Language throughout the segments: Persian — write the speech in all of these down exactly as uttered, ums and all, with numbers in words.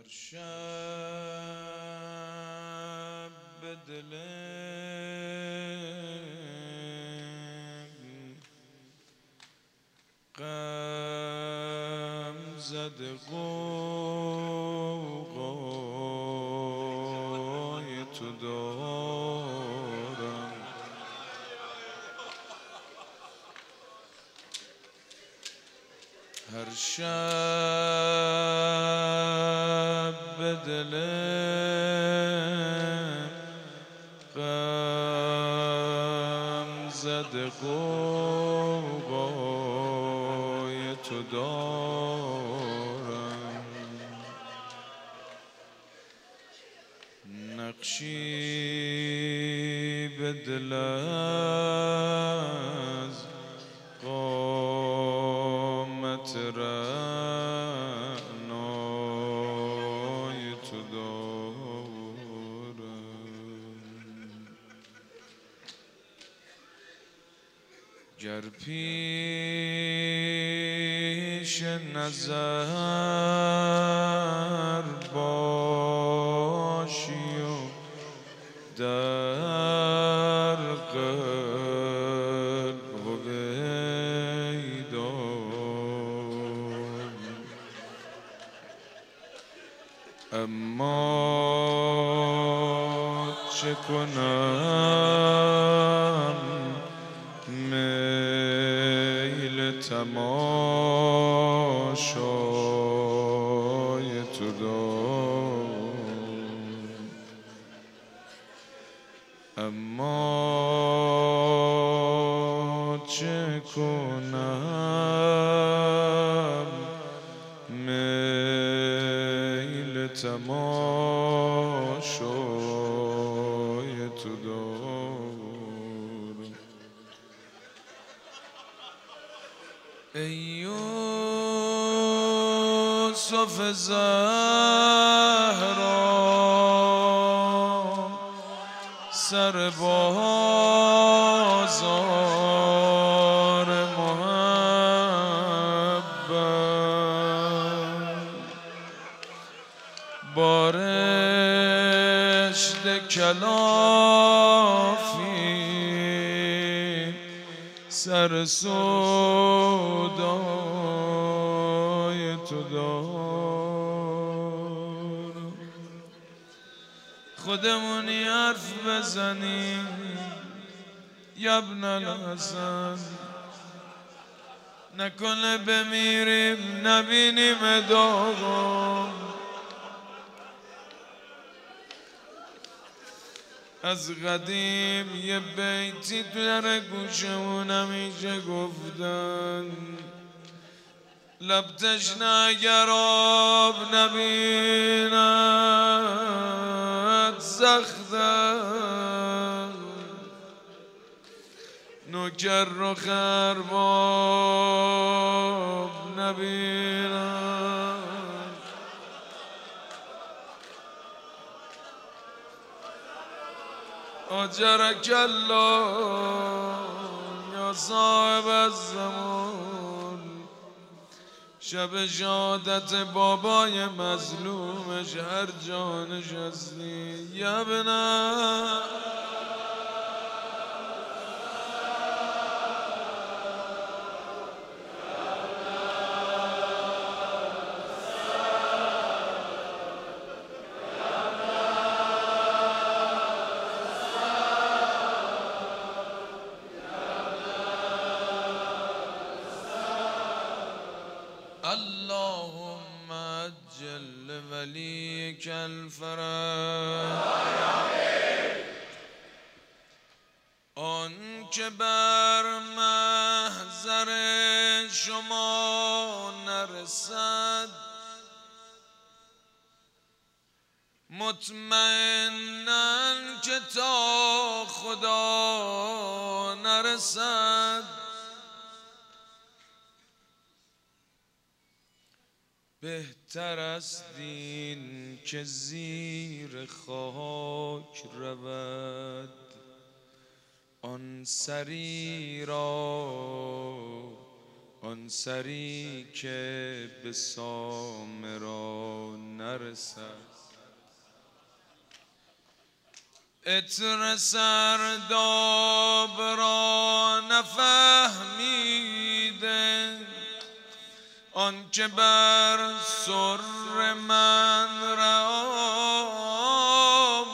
هر شب به دل غم زده غوغای تو دارم. هر شب به دل غم زده غوغای تو دارم. نقشی به دل از قامت رعنای تو دارم. گر پیش نظر باشی و در قلب هویدار، اما چه کنم میل تماشای تو دارم. اما چه کنم میل تماشای تو دارم. ای یوسف زهرا سر بازار محبت، بارشت کلافی سر سودای تو دارم. خودمونی حرف بزنیم یبن الحسن، نکنه بمیریم نبینیم داغم. از قدیم یه بیتی تو در گوشمون همیشه گفتن، لب تشنه اگر آب نبیند سخته، نوکر رو خرباب نبیند. آجرک الله یا صاحب الزمان، شب شهادت بابای مظلومش هر جا نشستی یبنه اللهم عجل وليك الفرج. آن که بر محضر شما نرسد، مطمئناً که تا خدا نرسد. بهتر است این که زیر خاک رود آن سری را، آن سری که به سامرا نرسد. عطر سرداب را نفهمیده، آنچه بر سر من رام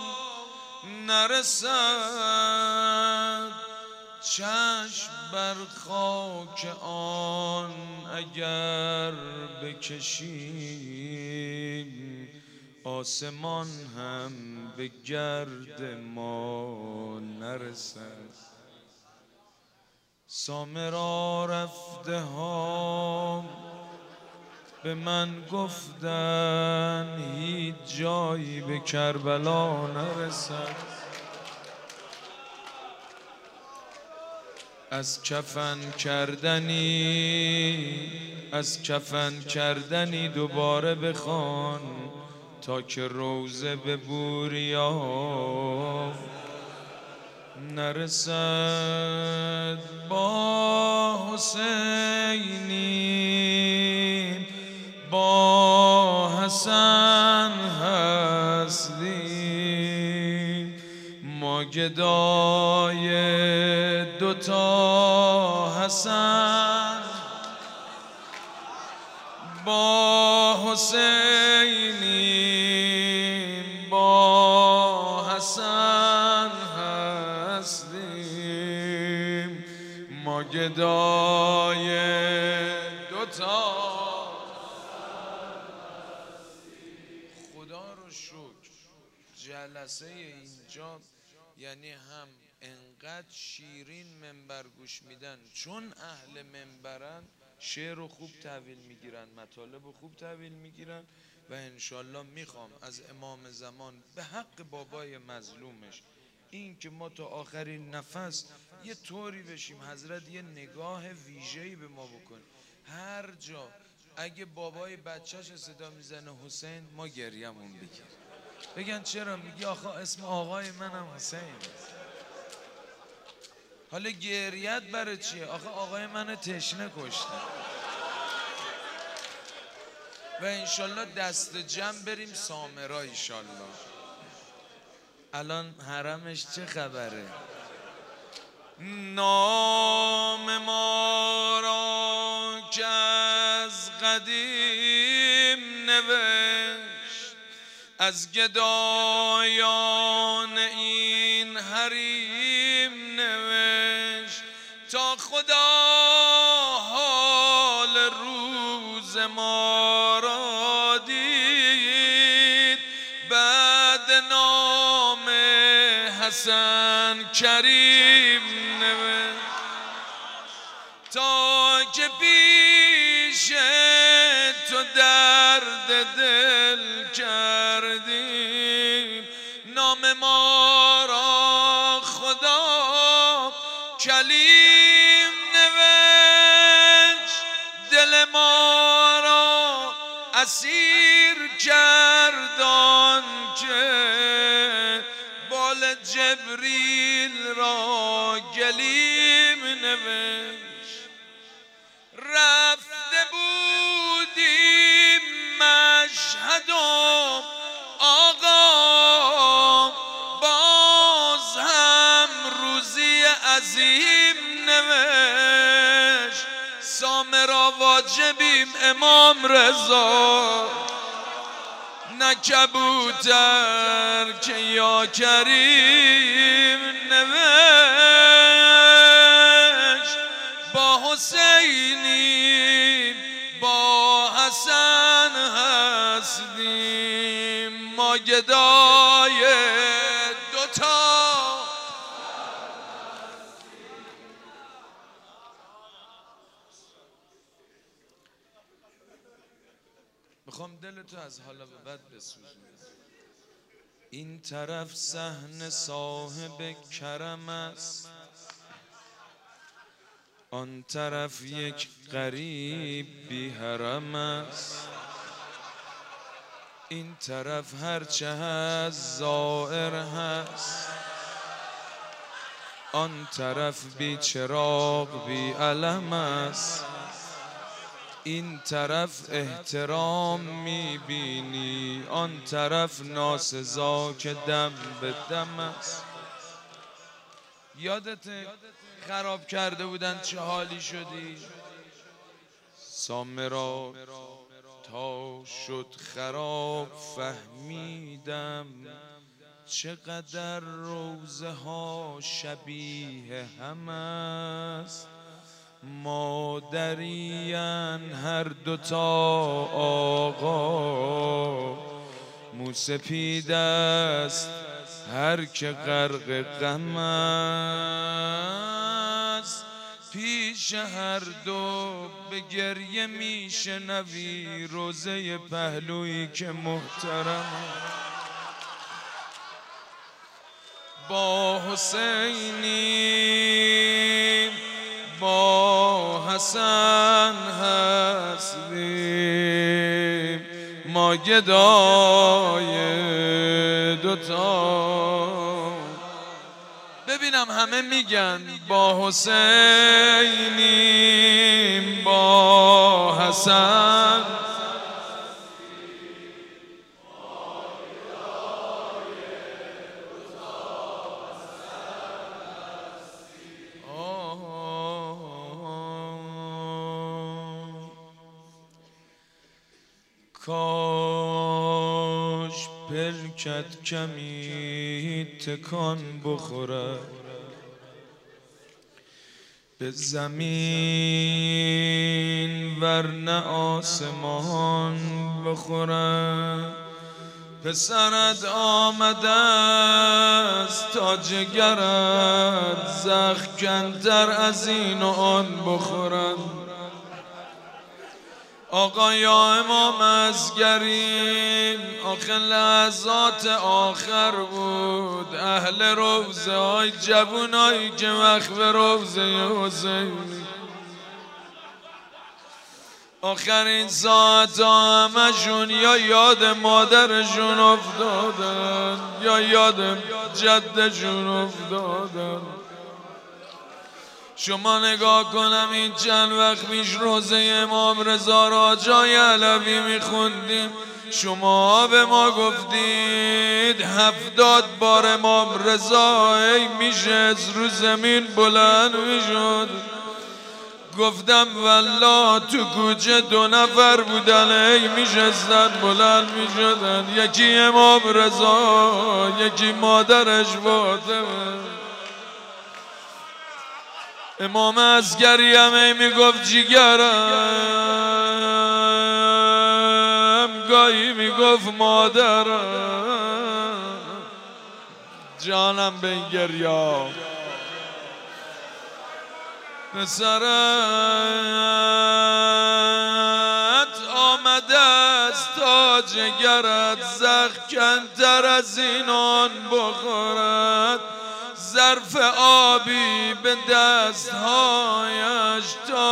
نرسد. چشم بر خاک آن اگر بکشیم، آسمان هم به گرد ما نرسد. سامرا رفته ها به من گفتن، هیچ جایی به کربلا نرسد. از کفن کردنی از کفن کردنی دوباره بخوان، تا که روزه به بوریا نرسد. با حسینی با حسن هستیم، ما گدای دوتا حسن. با حسینی با حسن هستیم، ما گدای دوتا. خدا رو شکر جلسه اینجا یعنی هم انقدر شیرین منبر گوش میدن، چون اهل منبرن شعر رو خوب تحویل میگیرن، مطالب رو خوب تحویل میگیرن و انشالله میخوام از امام زمان به حق بابای مظلومش این که ما تا آخرین نفس یه طوری بشیم حضرت یه نگاه ویژه‌ای به ما بکنه. هر جا اگه بابای بچهش صدا میزنه حسین، ما گریمون بگیر، بگن چرا؟ میگی آخه اسم آقای منم حسین. حالا گریت برای چیه؟ آخه آقای من تشنه کشتن. و انشالله دست جمع بریم سامرا ایشالله. الان حرمش چه خبره؟ نام ما را که از قدیم نوشت، از گدایان این حریم نوشت، تا خدا حال روز ما را دید. بعد نام حسن کریم نوشت، تا که پیش تو درد دل کردیم. نام ما را خدا کلیم نوشت، دل ما را اسیر کردان که بال جبریل را گلیم نوشت. رفته بودیم مشهد و آقا، باز هم روزی عظیم نوشت. سامرا واجبیم امام رضا، نه کبوتر که یا کریم نوشت. با حسینی با حسن هستیم، ما گدای دوتا. میخوام دلتو از حالا به بعد بسوزونم. این طرف صحن صاحب کرم است، آن طرف یک غریب بی حرم است. این طرف هرچه هست زائر هست، آن طرف بی چراغ بی علم است. این طرف احترام میبینی، آن طرف ناسزا که دم به دم است. یادت خراب کرده بودن چه حالی شدی؟ سامرا تا شد خراب فهمیدم چقدر روزه ها شبیه هم است. مادرین هر دوتا آقا، موسپید است هر که غرق غم است. پیش هر دو به گریه میشنوی روزه پهلویی که محترم با حسینی با حسن هستیم ما گدای دوتا. ببینم همه میگن با حسینیم با حسن کاش پلکت کمی تکان بخوره به زمین ورنه آسمان بخوره. پسرت آمده است تا جگرت زخم کمتر از این و آن بخورد. آقا یا امام اصغری آخه لحظات آخر بود. اهل روزه های جوونایی که وقت به روزه حسینی آخرین ساعت ها همشون یا یاد مادرشون افتادن یا یاد جدشون افتادن. شما نگاه کنم این چند وقت پیش روزه امام رضا را جای علوی میخوندیم، شما به ما گفتید هفتاد بار امام رضا ای میشه از رو زمین بلند میشد. گفتم والله تو کوچه دو نفر بودن ای میشستن بلند میشدن، یکی امام رضا یکی مادرش فاطمه. امام اصغری هم ای میگفت جیگرم، گاهی میگفت مادرم. جانم به این گریا پسرت آمده است تا جگرت زخم کمتر از این آن بخورد. ظرف آبی به دستهایش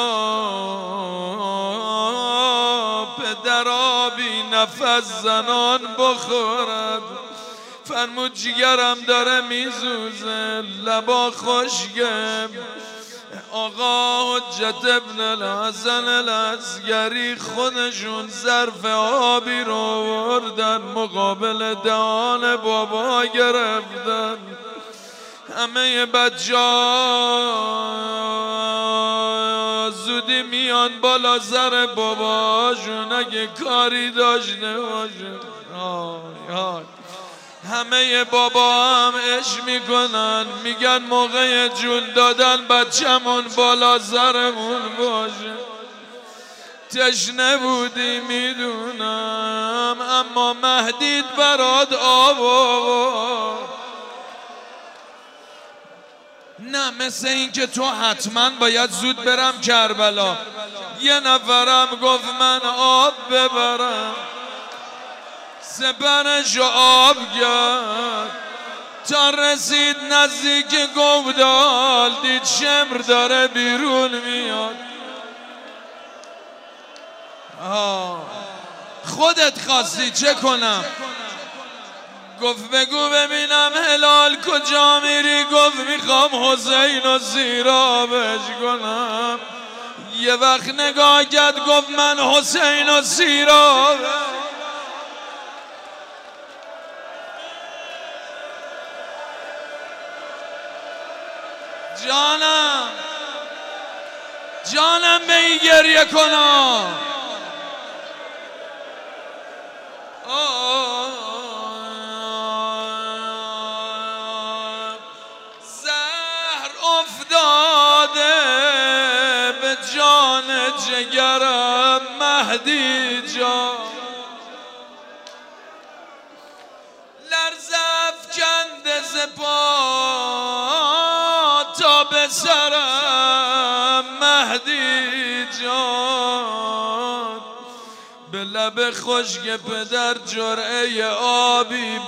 تا پدر آبی نفس زنان بخورد. فرمود جگرم داره میزوزه لبا خشکه. آقا حجت ابن الحسن الاصغری خودشون ظرف آبی رو آوردن مقابل دهان بابا گرفتن. همه بچه ها زودی میان بالا سر باباشون اگه کاری داشته باشه. همه بابا هم عشق میکنن میگن موقع جون دادن بچه‌مون بالا سرمون باشه. تشنه بودی میدونم اما مهدیت برات آب آورد. نه مثل این که تو حتما باید زود برم کربلا. یه نفرم گفت من آب ببرم، سپرش آب کرد تا رسید نزدیک گودال دید شمر داره بیرون میاد. آه. خودت خواستی چه کنم؟ گفت بگو ببینم هلال کجا میری؟ گفت میخوام حسین و سیرابش کنم. یه وقت نگاه کرد گفت من حسین و سیرابش. جانم جانم به این گریه کنم. زهر افتاده به جان جگرم مهدی جان، لرزه افکنده ز پا تا به سرم مهدی جان، به لب خشک پدر جرعه آبی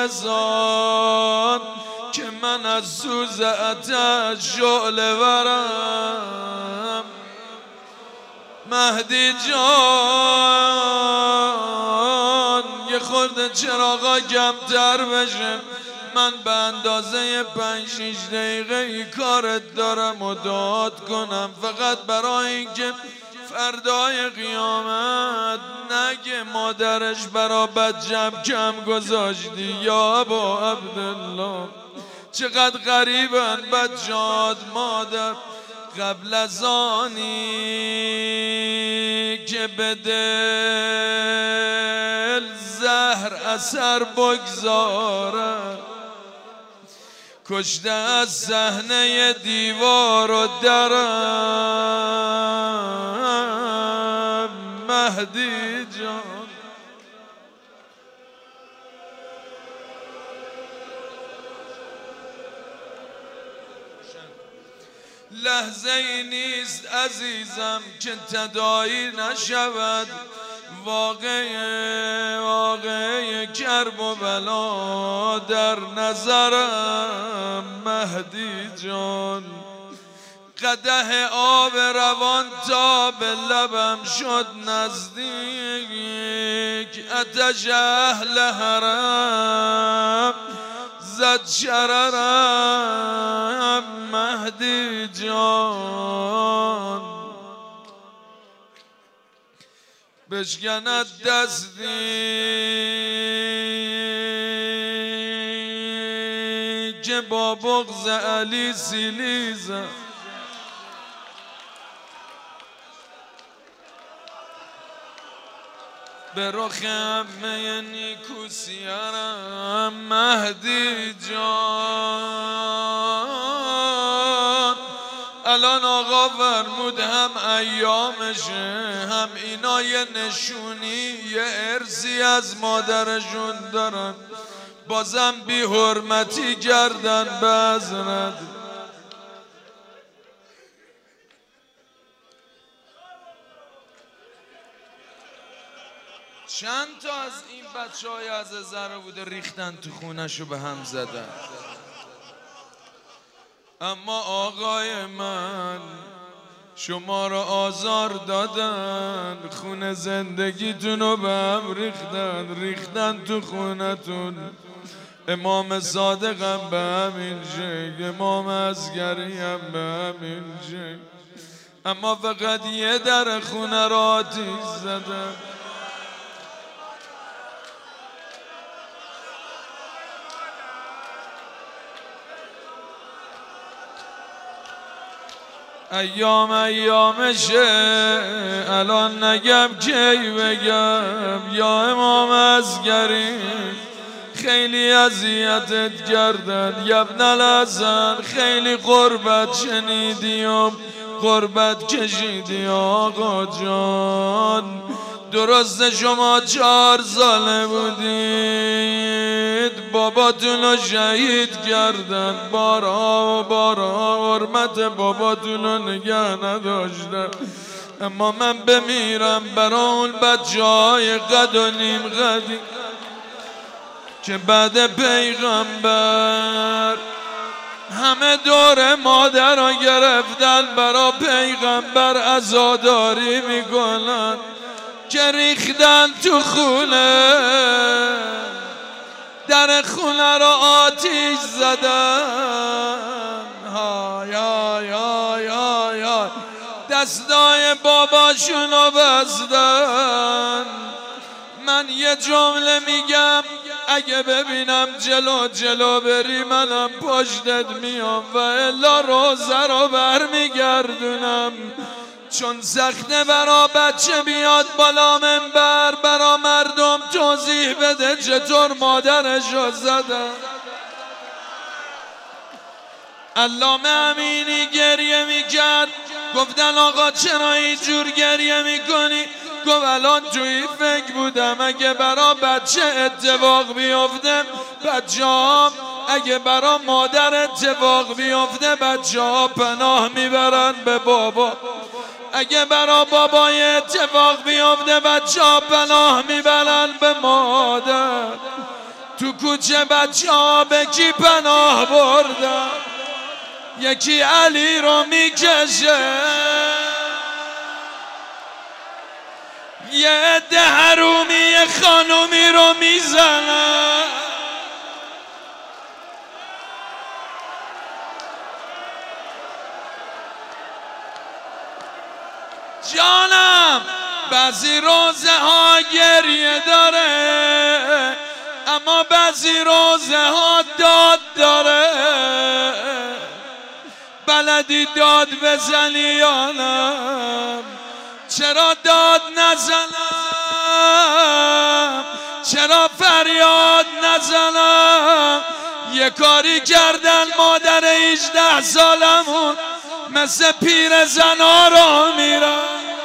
برسان که من از سوز آتش شعله ورم مهدی جان. یه خورده چراغا کمتر بشه، من به اندازه پنج شیش دقیقه ای کارت دارم و داد کنم، فقط برای اینکه فردای قیامت نگه مادرش برا بچم کم گذاشتی. یا ابا عبدالله چقدر غریبن بچه‌هات مادر، قبل از آنی که به دل زهر اثر بگذاره کشته از صحنه دیوار و درم مهدی جان. لحظه ای نیست عزیزم که تداعی نشود، واقعی واقعی کرب و بلا در نظرم مهدی جان. قدح آب روان تا به لبم شد نزدیک، آتش اهل حرم زد شررم مهدی جان. بشکند دستی که با بغض علی سیلیزم، به رخ همه نیکو سیارم مهدی جان. الان آقا فرمود هم ایامشه، هم اینا یه نشونی یه ارثی از مادرشون دارن، بازم بی حرمتی کردن به حضرت. چند تا از این بچه های از زهره بوده ریختن تو خونشو به هم زدن، اما آقای من شما را آزار دادن، خون زندگیتون رو به هم ریختن، ریختن تو خونتون. امام صادق هم به همین شکل، امام اصغری هم به همین شکل، اما فقط یه در خونه را آتیش زدن. ایام ایامشه، الان نگم کی بگم. یا امام اصغری خیلی اذیتت کردن، یا ابن الحسن خیلی غربت شنیدی و غربت کشیدی آقا جان. درست شما چهار ساله بودید باباتون رو شهید کردن، بارها و بارها حرمت باباتون رو نگه نداشتن، اما من بمیرم برای اون بچه های قد و نیم قدی که بعد پیغمبر همه دور مادر را گرفتن، برای پیغمبر عزاداری میکنن که ریختن تو خونه، در خونه را آتیش زدن. ها یا یا یا یا دستای باباشونو بستن. من یه جمله میگم اگه ببینم جلو جلو بری منم پشتت میام و الا روزه رو برمیگردونم. چون سخته برا بچه بیاد بالا منبر برا مردم توضیح بده چطور مادرشو زدن. علامه امینی گریه میکرد، گفتن آقا چرا اینجور گریه میکنی؟ گفت الان توی فکر بودم اگه برا بچه اتفاق بیفته بچه ها، اگه برا مادر اتفاق بیفته بچه ها پناه میبرن به بابا، اگه برا بابای اتفاق بیفته بچه ها پناه میبرن به مادر. تو کوچه بچه ها به کی پناه بردن؟ یکی علی رو میکشه، یه عده حرومی خانومی رو میزنن. جانم بعضی روزه ها گریه داره، اما بعضی روزه ها داد داره. بلدی داد بزنی یا نه؟ چرا داد نزنم؟ چرا فریاد نزنم؟ یه کاری کردن مادر هجده سالمون مثل پیر زنا را میرم.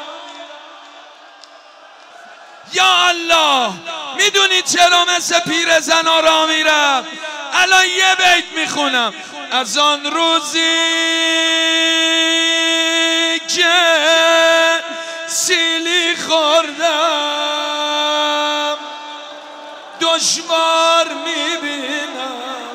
یا الله میدونی چرا مثل پیر زنا را میرم؟ الان یه بیت میخونم. از آن روزی که سیلی خوردم دشوار میبینم.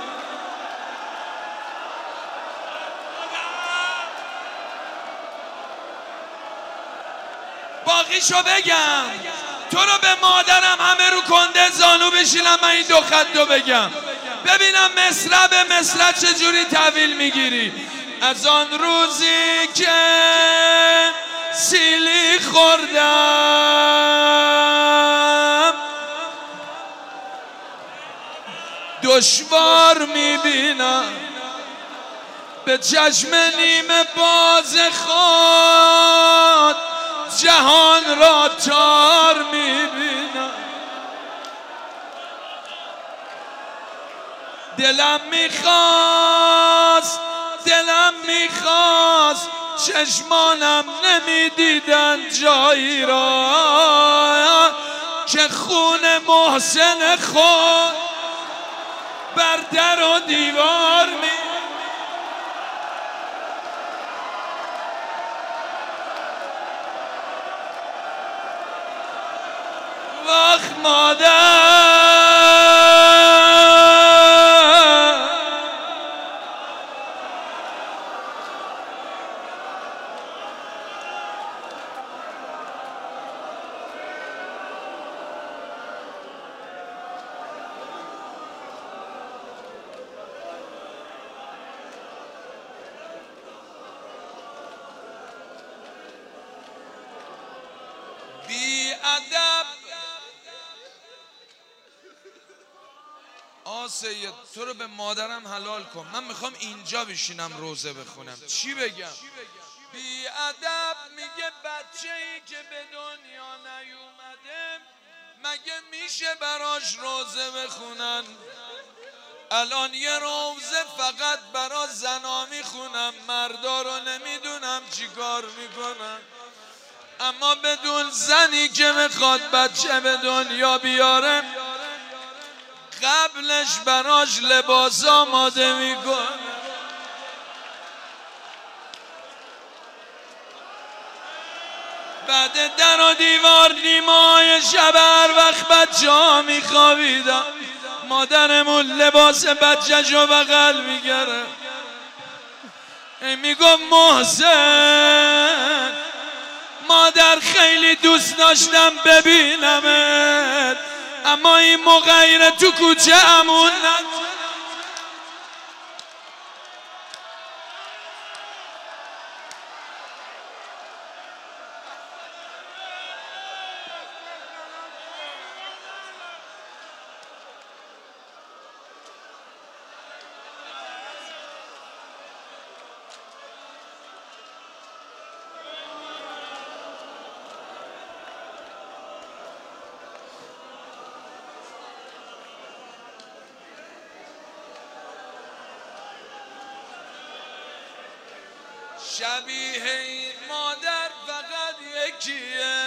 باقیشو بگم، تو رو به مادرم همه رو کنده زانو بشینم من این دو خطو بگم ببینم مصرع به مصرع چجوری تحویل میگیری. از آن روزی که سیلی خوردم دشوار میبینم، به چشم نیمه باز خود جهان را تار میبینم. دلم میخواست دلم میخواست چشمانم نمیدیدن جایی را که خون محسن خود بر در و دیوار می وقت مادر بی ادب. آ سید تو رو به مادرم حلال کن، من میخوام اینجا بشینم روزه بخونم. چی بگم؟ بی ادب میگه بچه ای که به دنیا نیومده مگه میشه براش روزه بخونن؟ الان یه روزه فقط برا زنا میخونم، مردا رو نمیدونم چی کار میکنن. اما بدون زنی که میخواد بچه به دنیا بیاره قبلش براش لباس آماده میکنه. بعد در و دیوار نیمای شب هر وقت بچه ها میخوابیدم مادرمون لباس بچه‌شو بغل میگره میگم محسن مادر خیلی دوست داشتم ببینمت، اما این مغیره تو کوچه امون ند. شبیه این مادر فقط یکیه،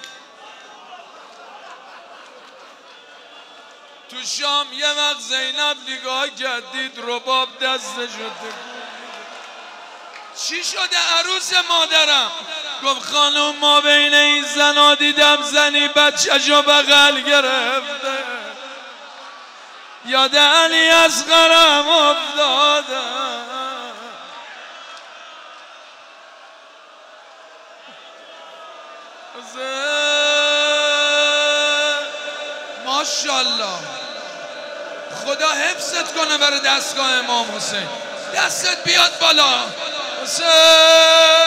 تو شام یه وقت زینب نگاه کردید رباب دستشو تکون. چی شده عروس مادرم؟ گفت خانم ما بین این زنا دیدم زنی بچه‌شو بغل گرفته، یاد علی اصغرم افتادم. ماشاءالله، خدا حفظت کنه برای دستگاه امام حسین. دستت بیاد بالا حسین.